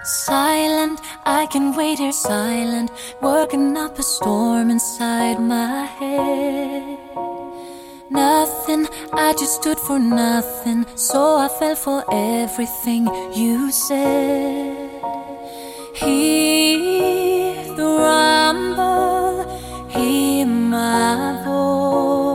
Silent, I can wait here silent, working up a storm inside my head. Nothing, I just stood for nothing, so I fell for everything you said.